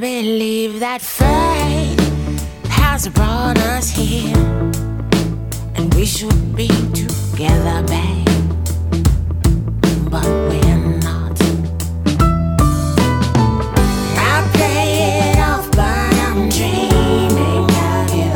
believe that fate has brought us here, and we should be together, babe, but we're not. I play it off, but I'm dreaming of you,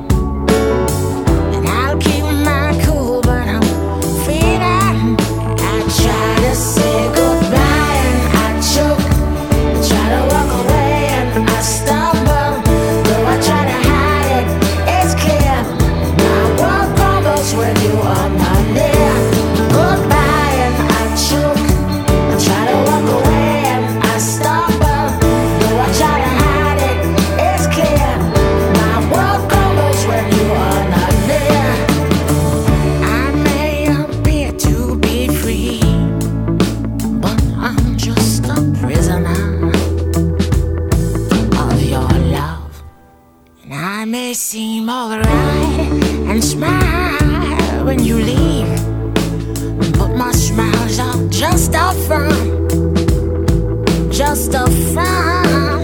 and I'll keep my cool, but I'm feeling. I try to say goodbye and I choke, I try to walk away and I stumble, though I try to hide it, it's clear. My world crumbles when you are not near. Goodbye and I choke, I try to walk away and I stumble, though I try to hide it, it's clear. My world crumbles when you are not near. I may appear to be free, but I'm just a prisoner of your love. And I may seem alright and smile when you leave, but my smiles are just a front, just a front.